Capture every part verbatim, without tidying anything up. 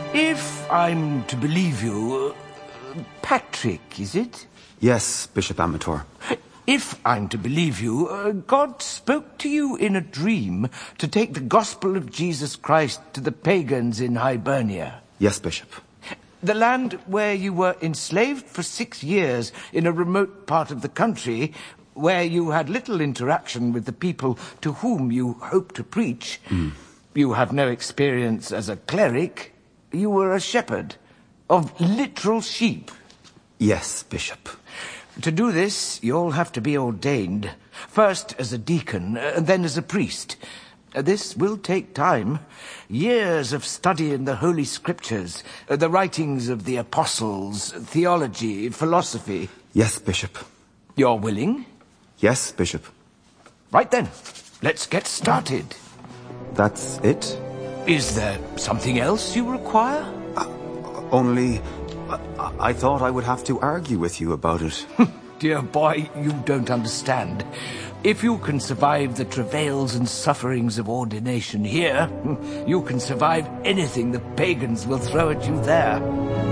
If I'm to believe you, uh, Patrick, is it? Yes, Bishop Amator. If I'm to believe you, uh, God spoke to you in a dream to take the gospel of Jesus Christ to the pagans in Hibernia. Yes, Bishop. The land where you were enslaved for six years in a remote part of the country, where you had little interaction with the people to whom you hoped to preach. Mm. You had no experience as a cleric. You were a shepherd of literal sheep. Yes, Bishop. To do this, you'll have to be ordained, first as a deacon, and then as a priest. This will take time. Years of study in the Holy Scriptures, the writings of the apostles, theology, philosophy. Yes, Bishop. You're willing? Yes, Bishop. Right then, let's get started. That's it? Is there something else you require? Uh, only... I, I thought I would have to argue with you about it. Dear boy, you don't understand. If you can survive the travails and sufferings of ordination here, you can survive anything the pagans will throw at you there.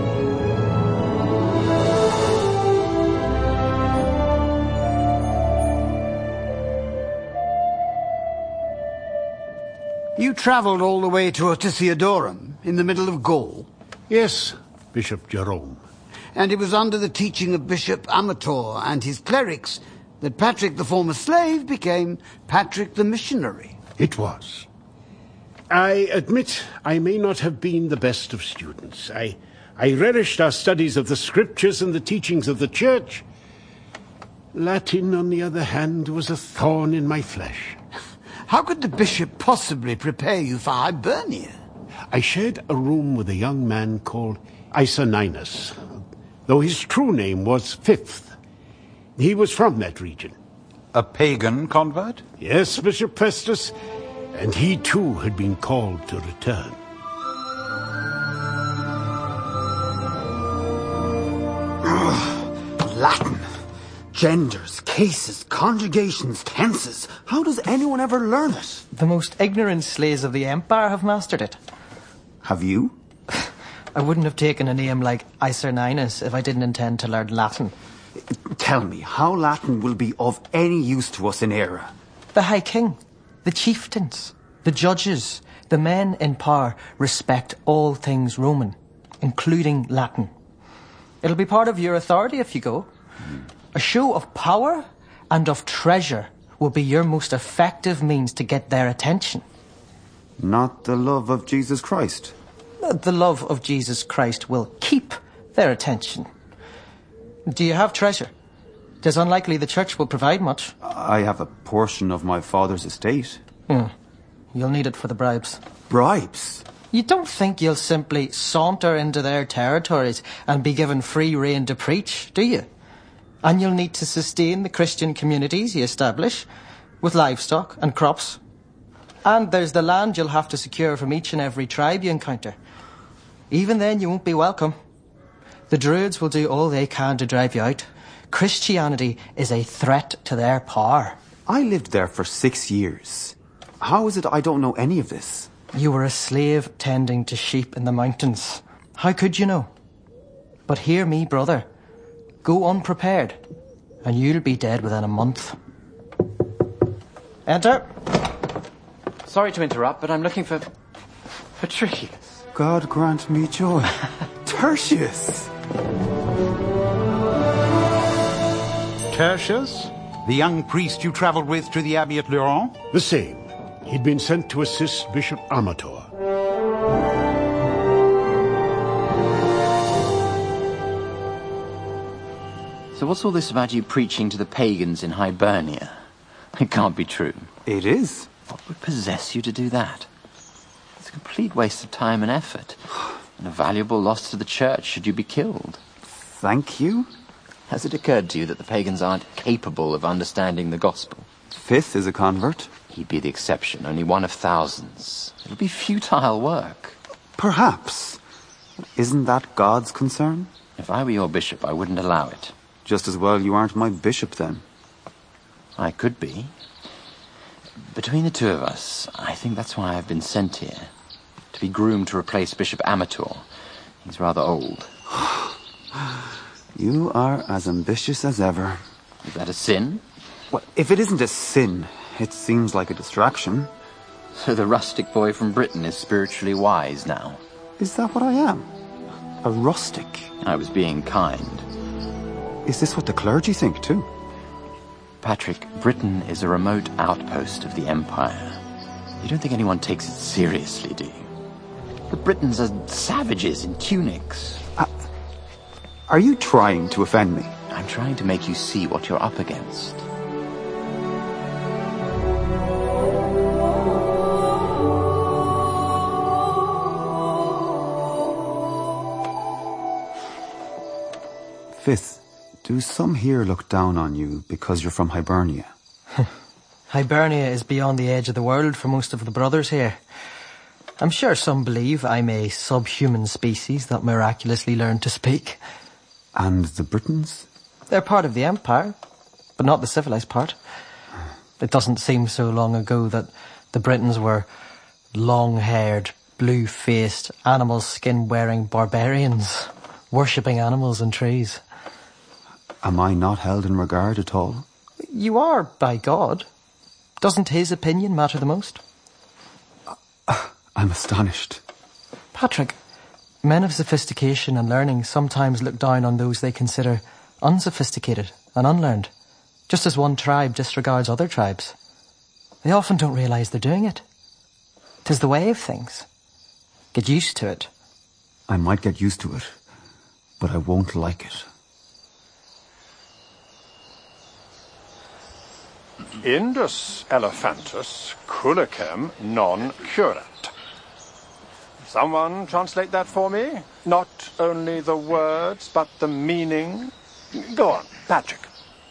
You travelled all the way to Otissiodorum, in the middle of Gaul? Yes, Bishop Jerome. And it was under the teaching of Bishop Amator and his clerics that Patrick the former slave became Patrick the missionary. It was. I admit I may not have been the best of students. I, I relished our studies of the scriptures and the teachings of the church. Latin, on the other hand, was a thorn in my flesh. How could the bishop possibly prepare you for Hibernia? I shared a room with a young man called Isoninus, though his true name was Fifth. He was from that region. A pagan convert? Yes, Bishop Festus, and he too had been called to return. Latin. Genders, cases, conjugations, tenses. How does anyone ever learn it? The most ignorant slaves of the Empire have mastered it. Have you? I wouldn't have taken a name like Iserninus if I didn't intend to learn Latin. Tell me, how Latin will be of any use to us in Eire? The High King, the chieftains, the judges, the men in power respect all things Roman, including Latin. It'll be part of your authority if you go. Mm. A show of power and of treasure will be your most effective means to get their attention. Not the love of Jesus Christ. The love of Jesus Christ will keep their attention. Do you have treasure? It is unlikely the church will provide much. I have a portion of my father's estate. Hmm. You'll need it for the bribes. Bribes? You don't think you'll simply saunter into their territories and be given free rein to preach, do you? And you'll need to sustain the Christian communities you establish with livestock and crops. And there's the land you'll have to secure from each and every tribe you encounter. Even then, you won't be welcome. The Druids will do all they can to drive you out. Christianity is a threat to their power. I lived there for six years. How is it I don't know any of this? You were a slave tending to sheep in the mountains. How could you know? But hear me, brother. Go unprepared, and you'll be dead within a month. Enter. Sorry to interrupt, but I'm looking for... Patricius. God grant me joy. Tertius! Tertius? The young priest you travelled with to the Abbey at Lyons? The same. He'd been sent to assist Bishop Amator. So what's all this about you preaching to the pagans in Hibernia? It can't be true. It is. What would possess you to do that? It's a complete waste of time and effort. And a valuable loss to the church should you be killed. Thank you. Has it occurred to you that the pagans aren't capable of understanding the gospel? Fifth is a convert. He'd be the exception, only one of thousands. It'll be futile work. Perhaps. Isn't that God's concern? If I were your bishop, I wouldn't allow it. Just as well you aren't my bishop, then. I could be. Between the two of us, I think that's why I've been sent here. to be groomed to replace Bishop Amator. He's rather old. You are as ambitious as ever. Is that a sin? Well, if it isn't a sin, it seems like a distraction. So the rustic boy from Britain is spiritually wise now. Is that what I am? A rustic? I was being kind. Is this what the clergy think, too? Patrick, Britain is a remote outpost of the Empire. You don't think anyone takes it seriously, do you? The Britons are savages in tunics. Uh, are you trying to offend me? I'm trying to make you see what you're up against. Fifth, do some here look down on you because you're from Hibernia? Hibernia is beyond the edge of the world for most of the brothers here. I'm sure some believe I'm a subhuman species that miraculously learned to speak. And the Britons? They're part of the Empire, but not the civilized part. It doesn't seem so long ago that the Britons were long-haired, blue-faced, animal skin-wearing barbarians, worshipping animals and trees. Am I not held in regard at all? You are, by God. Doesn't his opinion matter the most? Uh, I'm astonished. Patrick, men of sophistication and learning sometimes look down on those they consider unsophisticated and unlearned, just as one tribe disregards other tribes. They often don't realise they're doing it. 'Tis the way of things. Get used to it. I might get used to it, but I won't like it. Indus elephantus culicem non curat. Someone translate that for me? Not only the words, but the meaning. Go on, Patrick.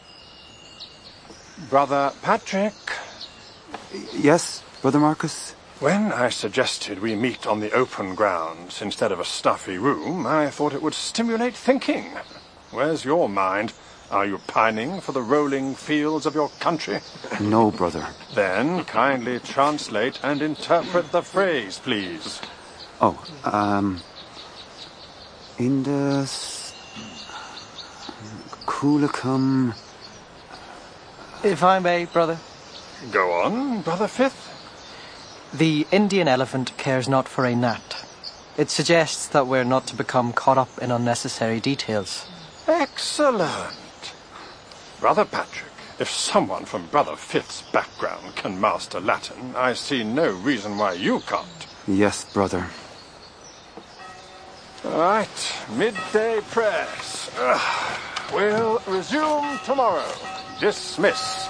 Brother Patrick. Yes, Brother Marcus? When I suggested we meet on the open grounds instead of a stuffy room, I thought it would stimulate thinking. Where's your mind? Are you pining for the rolling fields of your country? No, brother. Then kindly translate and interpret the phrase, please. Oh, um... Indus... Culicum... If I may, brother. Go on, Brother Fifth. The Indian elephant cares not for a gnat. It suggests that we're not to become caught up in unnecessary details. Excellent. Brother Patrick, if someone from Brother Fifth's background can master Latin, I see no reason why you can't. Yes, brother. All right, midday prayers. Ugh. We'll resume tomorrow. Dismissed.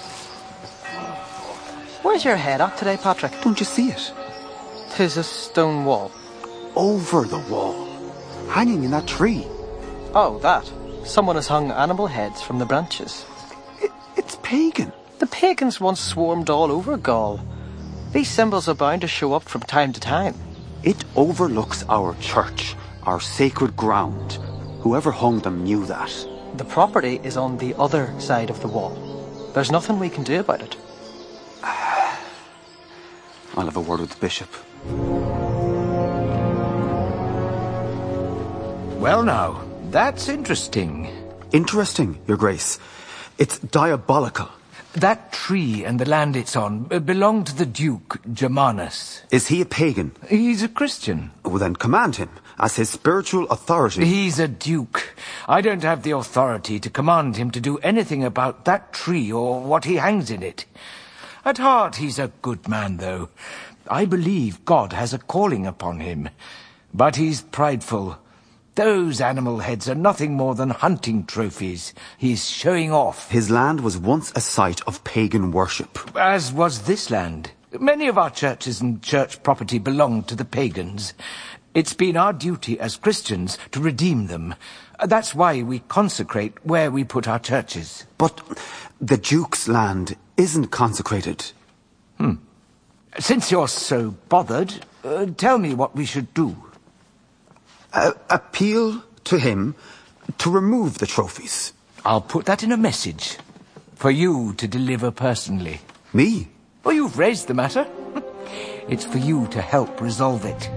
Where's your head at today, Patrick? Don't you see it? 'Tis a stone wall. Over the wall. Hanging in that tree. Oh, that. Someone has hung animal heads from the branches. It, it's pagan. The pagans once swarmed all over Gaul. These symbols are bound to show up from time to time. It overlooks our church, our sacred ground. Whoever hung them knew that. The property is on the other side of the wall. There's nothing we can do about it. I'll have a word with the bishop. Well now, that's interesting. Interesting, Your Grace. It's diabolical. That tree and the land it's on belong to the Duke Germanus. Is he a pagan? He's a Christian. Well, then command him, as his spiritual authority. He's a duke. I don't have the authority to command him to do anything about that tree or what he hangs in it. At heart, he's a good man, though. I believe God has a calling upon him. But he's prideful. Those animal heads are nothing more than hunting trophies. He's showing off. His land was once a site of pagan worship. As was this land. Many of our churches and church property belong to the pagans. It's been our duty as Christians to redeem them. That's why we consecrate where we put our churches. But the Duke's land isn't consecrated. Hmm. Since you're so bothered, uh, tell me what we should do. Uh, appeal to him to remove the trophies. I'll put that in a message for you to deliver personally. Me? Well, you've raised the matter. It's for you to help resolve it.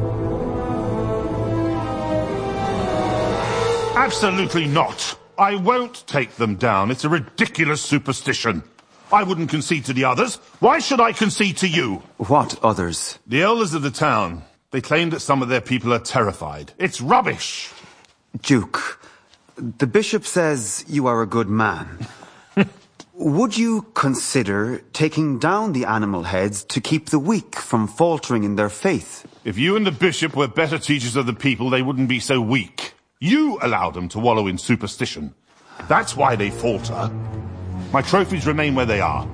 Absolutely not. I won't take them down. It's a ridiculous superstition. I wouldn't concede to the others. Why should I concede to you? What others? The elders of the town. They claim that some of their people are terrified. It's rubbish. Duke, the bishop says you are a good man. Would you consider taking down the animal heads to keep the weak from faltering in their faith? If you and the bishop were better teachers of the people, they wouldn't be so weak. You allow them to wallow in superstition. That's why they falter. My trophies remain where they are.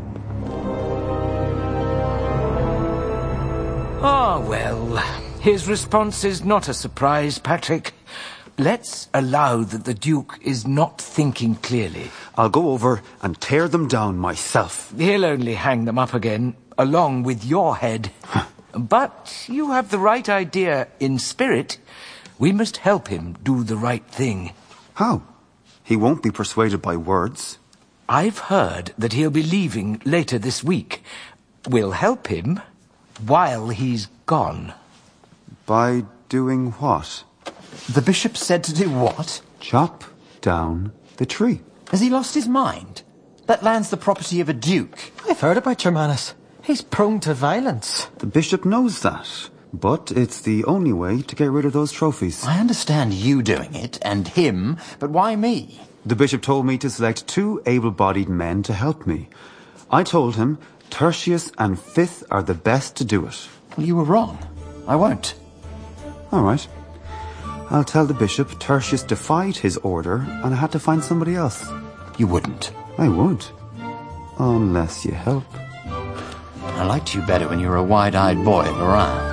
Ah, well, his response is not a surprise, Patrick. Let's allow that the Duke is not thinking clearly. I'll go over and tear them down myself. He'll only hang them up again, along with your head. But you have the right idea in spirit. We must help him do the right thing. How? He won't be persuaded by words. I've heard that he'll be leaving later this week. We'll help him while he's gone. By doing what? The bishop said to do what? Chop down the tree. Has he lost his mind? That land's the property of a duke. I've heard about Germanus. He's prone to violence. The bishop knows that, but it's the only way to get rid of those trophies. I understand you doing it, and him, but why me? The bishop told me to select two able-bodied men to help me. I told him Tertius and Fifth are the best to do it. Well, you were wrong. I won't. All right. I'll tell the bishop Tertius defied his order and I had to find somebody else. You wouldn't. I would. Unless you help. I liked you better when you were a wide-eyed boy at Lorraine.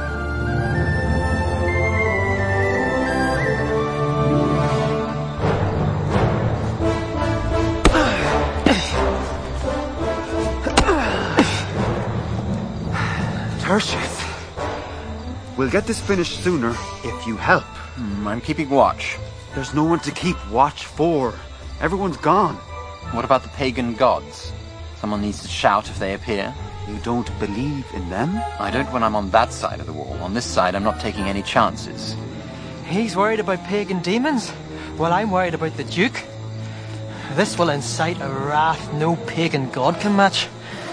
Tertius, we'll get this finished sooner if you help. Hmm, I'm keeping watch. There's no one to keep watch for. Everyone's gone. What about the pagan gods? Someone needs to shout if they appear. You don't believe in them? I don't when I'm on that side of the wall. On this side, I'm not taking any chances. He's worried about pagan demons, while I'm worried about the Duke. This will incite a wrath no pagan god can match.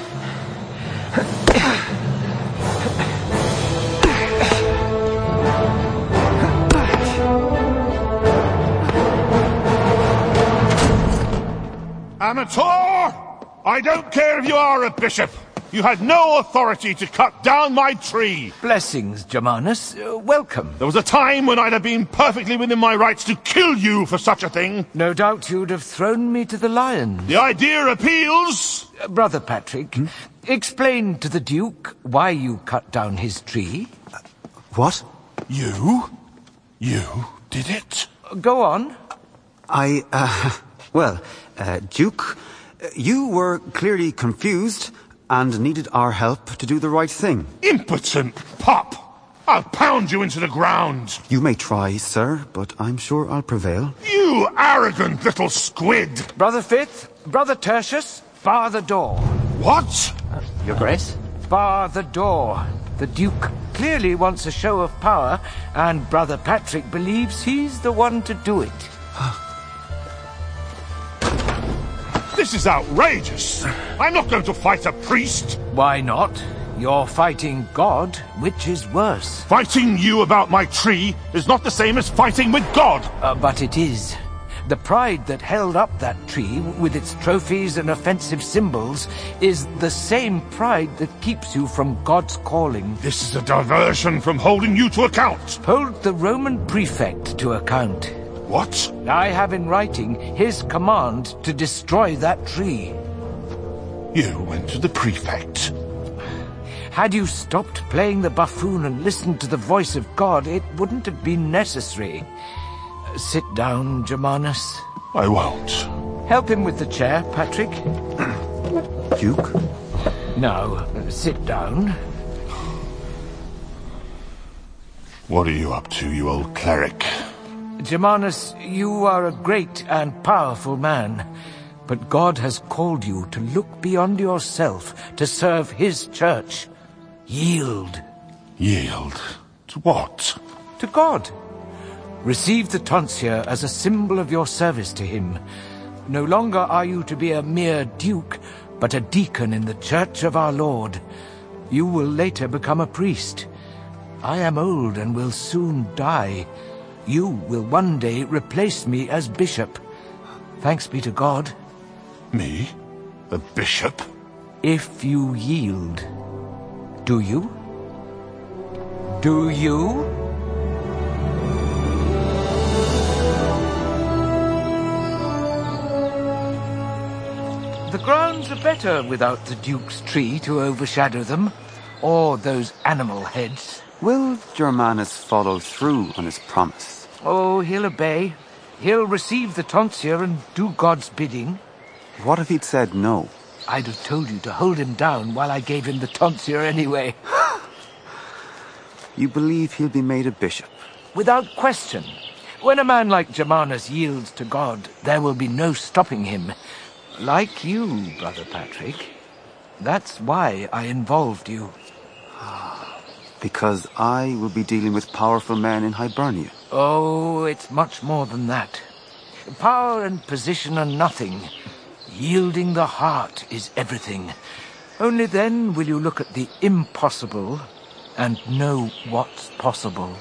Amateur! I don't care if you are a bishop. You had no authority to cut down my tree. Blessings, Germanus. Uh, welcome. There was a time when I'd have been perfectly within my rights to kill you for such a thing. No doubt you'd have thrown me to the lions. The idea appeals. Uh, Brother Patrick, hmm? explain to the Duke why you cut down his tree. Uh, what? You? You did it? Uh, go on. I, uh, well, uh, Duke, you were clearly confused and needed our help to do the right thing. Impotent pup! I'll pound you into the ground! You may try, sir, but I'm sure I'll prevail. You arrogant little squid! Brother Fifth, Brother Tertius, bar the door. What? Uh, Your Grace? Bar the door. The Duke clearly wants a show of power, and Brother Patrick believes he's the one to do it. This is outrageous! I'm not going to fight a priest! Why not? You're fighting God, which is worse. Fighting you about my tree is not the same as fighting with God! Uh, but it is. The pride that held up that tree, with its trophies and offensive symbols, is the same pride that keeps you from God's calling. This is a diversion from holding you to account! Hold the Roman prefect to account. What? I have in writing his command to destroy that tree. You went to the prefect. Had you stopped playing the buffoon and listened to the voice of God, it wouldn't have been necessary. Sit down, Germanus. I won't. Help him with the chair, Patrick. Duke? Now, sit down. What are you up to, you old cleric? Germanus, you are a great and powerful man, but God has called you to look beyond yourself to serve his church. Yield. Yield? To what? To God. Receive the tonsure as a symbol of your service to him. No longer are you to be a mere duke, but a deacon in the church of our Lord. You will later become a priest. I am old and will soon die. You will one day replace me as bishop. Thanks be to God. Me? A bishop? If you yield. Do you? Do you? The grounds are better without the Duke's tree to overshadow them, or those animal heads. Will Germanus follow through on his promise? Oh, he'll obey. He'll receive the tonsure and do God's bidding. What if he'd said no? I'd have told you to hold him down while I gave him the tonsure anyway. You believe he'll be made a bishop? Without question. When a man like Germanus yields to God, there will be no stopping him. Like you, Brother Patrick. That's why I involved you. Because I will be dealing with powerful men in Hibernia. Oh, it's much more than that. Power and position are nothing. Yielding the heart is everything. Only then will you look at the impossible and know what's possible.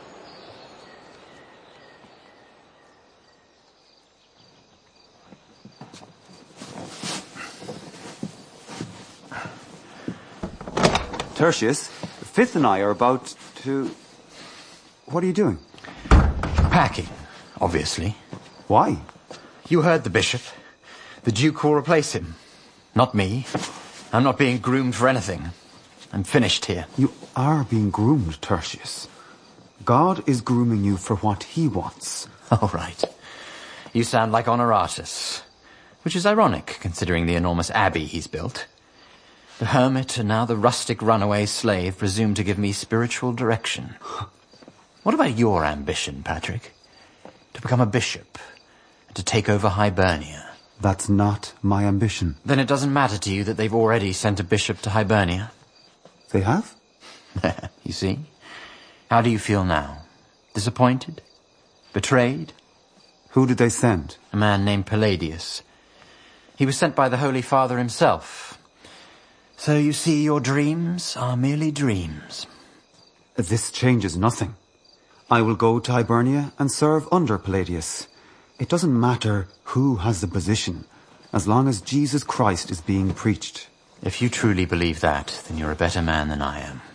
Tertius, Fifth and I are about to... What are you doing? Packing, obviously. Why? You heard the bishop. The Duke will replace him. Not me. I'm not being groomed for anything. I'm finished here. You are being groomed, Tertius. God is grooming you for what he wants. All right. You sound like Honoratus, which is ironic, considering the enormous abbey he's built. The hermit and now the rustic runaway slave presume to give me spiritual direction. What about your ambition, Patrick? To become a bishop and to take over Hibernia? That's not my ambition. Then it doesn't matter to you that they've already sent a bishop to Hibernia? They have? You see? How do you feel now? Disappointed? Betrayed? Who did they send? A man named Palladius. He was sent by the Holy Father himself. So you see, your dreams are merely dreams. This changes nothing. I will go to Hibernia and serve under Palladius. It doesn't matter who has the position, as long as Jesus Christ is being preached. If you truly believe that, then you're a better man than I am.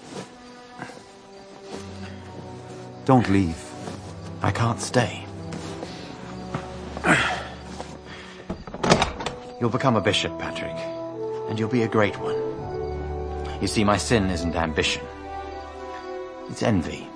Don't leave. I can't stay. You'll become a bishop, Patrick. And you'll be a great one. You see, my sin isn't ambition. It's envy.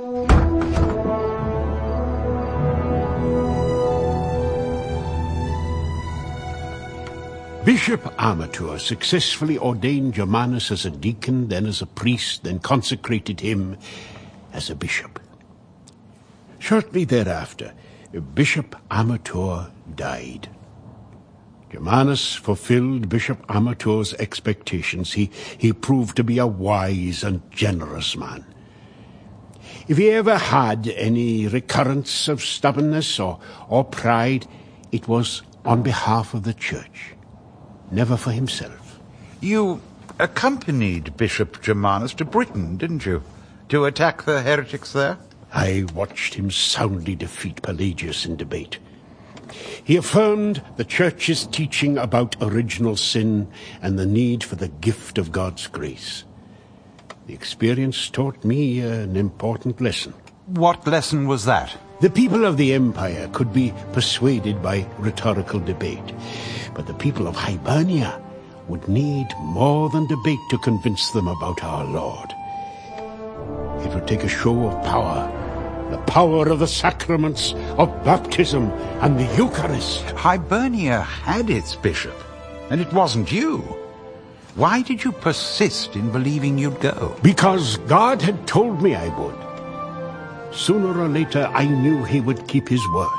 Bishop Amator successfully ordained Germanus as a deacon, then as a priest, then consecrated him as a bishop. Shortly thereafter, Bishop Amator died. Germanus fulfilled Bishop Amator's expectations. He, he proved to be a wise and generous man. If he ever had any recurrence of stubbornness or, or pride, it was on behalf of the church, never for himself. You accompanied Bishop Germanus to Britain, didn't you? To attack the heretics there? I watched him soundly defeat Pelagius in debate. He affirmed the Church's teaching about original sin and the need for the gift of God's grace. The experience taught me an important lesson. What lesson was that? The people of the Empire could be persuaded by rhetorical debate, but the people of Hibernia would need more than debate to convince them about our Lord. It would take a show of power. The power of the sacraments of baptism and the Eucharist. Hibernia had its bishop, and it wasn't you. Why did you persist in believing you'd go? Because God had told me I would. Sooner or later, I knew he would keep his word.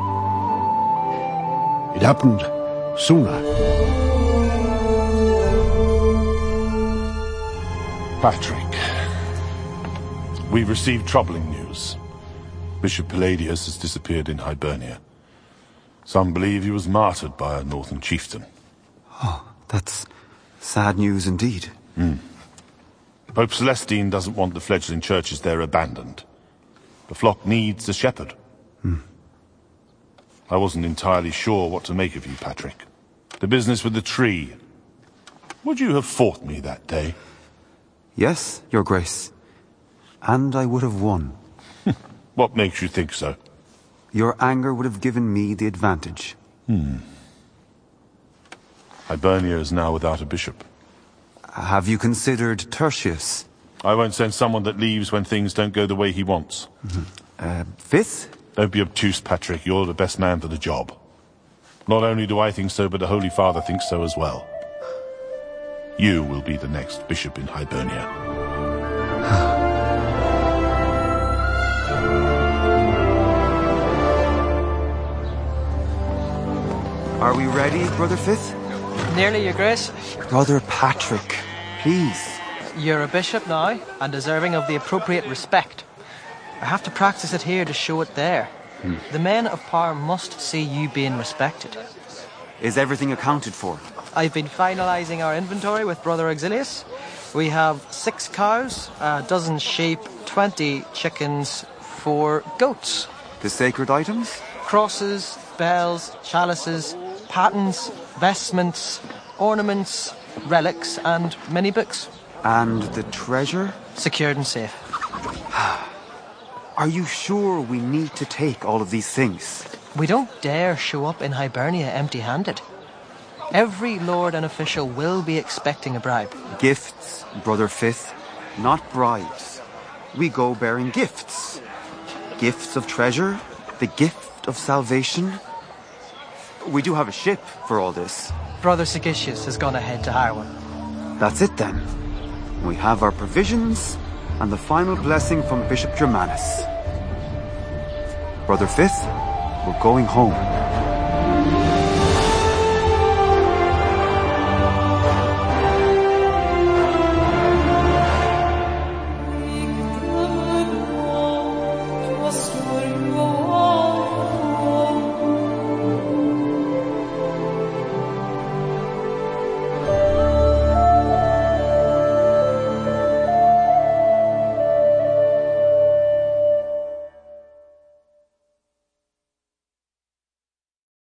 It happened sooner. Patrick, we've received troubling news. Bishop Palladius has disappeared in Hibernia. Some believe he was martyred by a northern chieftain. Oh, that's sad news indeed. Mm. Pope Celestine doesn't want the fledgling churches there abandoned. The flock needs a shepherd. Mm. I wasn't entirely sure what to make of you, Patrick. The business with the tree. Would you have fought me that day? Yes, Your Grace. And I would have won. What makes you think so? Your anger would have given me the advantage. Hmm. Hibernia is now without a bishop. Have you considered Tertius? I won't send someone that leaves when things don't go the way he wants. Mm-hmm. uh, Fifth? Don't be obtuse, Patrick. You're the best man for the job. Not only do I think so, but the Holy Father thinks so as well. You will be the next bishop in Hibernia. Are we ready, Brother Fifth? Nearly, Your Grace. Brother Patrick, please. You're a bishop now, and deserving of the appropriate respect. I have to practice it here to show it there. Hmm. The men of power must see you being respected. Is everything accounted for? I've been finalising our inventory with Brother Auxilius. We have six cows, a dozen sheep, twenty chickens, four goats. The sacred items? Crosses, bells, chalices, patens, vestments, ornaments, relics, and many books. And the treasure? Secured and safe. Are you sure we need to take all of these things? We don't dare show up in Hibernia empty-handed. Every lord and official will be expecting a bribe. Gifts, Brother Fifth, not bribes. We go bearing gifts. Gifts of treasure, the gift of salvation. We do have a ship for all this. Brother Sigitius has gone ahead to hire one. That's it then. We have our provisions and the final blessing from Bishop Germanus. Brother Fifth, we're going home.